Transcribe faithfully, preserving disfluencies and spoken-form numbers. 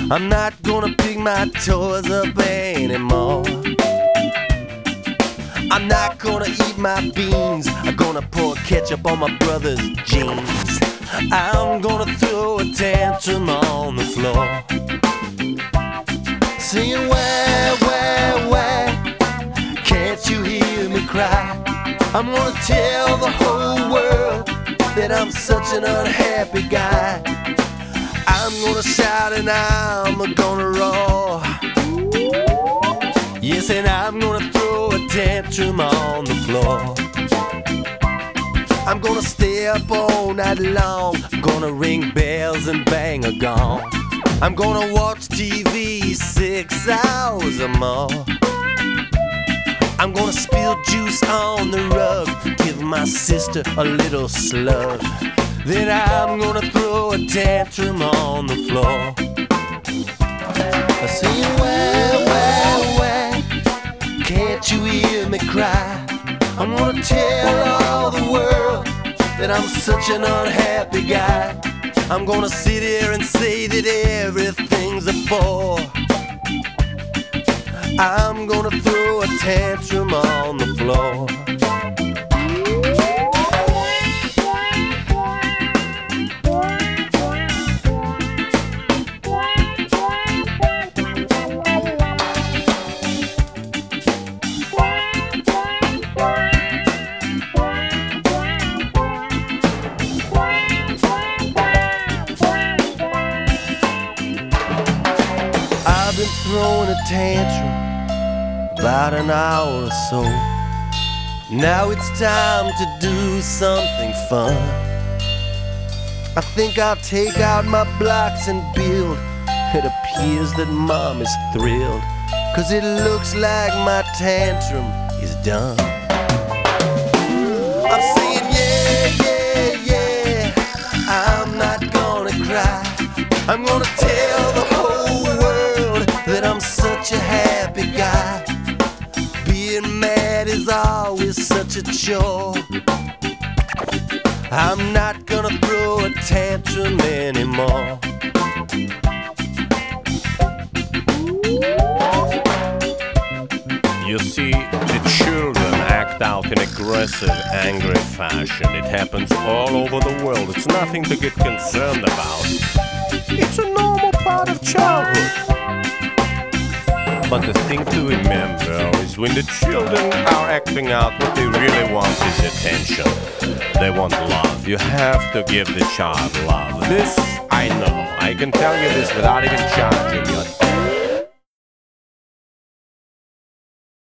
I'm not gonna pick my toys up anymore. I'm not gonna eat my beans. I'm gonna pour ketchup on my brother's jeans. I'm gonna throw a tantrum on the floor, singing wah, wah, wah, can't you hear me cry? I'm gonna tell the whole world that I'm such an unhappy guy. I'm gonna shout and I'm gonna roar. Yes, and I'm gonna throw a tantrum on the floor. I'm gonna stay up all night long. I'm gonna ring bells and bang a gong. I'm gonna watch T V six hours or more. I'm gonna spill juice on the rug, give my sister a little slug. Then I'm gonna throw a tantrum on the floor. I say, wah, wah, wah, can't you hear me cry? I'm gonna tell all the world that I'm such an unhappy guy. I'm gonna sit here and say that everything's a bore. I'm gonna throw a tantrum on the floor. I've been throwing a tantrum about an hour or so. Now it's time to do something fun. I think I'll take out my blocks and build. It appears that Mom is thrilled, 'cause it looks like my tantrum is done. I'm saying yeah, yeah, yeah, I'm not gonna cry. I'm gonna tell the whole world that I'm such a happy guy. Being mad is always such a chore. I'm not gonna throw a tantrum anymore. You see, the children act out in aggressive, angry fashion. It happens all over the world. It's nothing to get concerned about. It's a normal part of childhood. But the thing to remember is when the children are acting out, what they really want is attention. They want love. You have to give the child love. This, I know. I can tell you this without even charging you.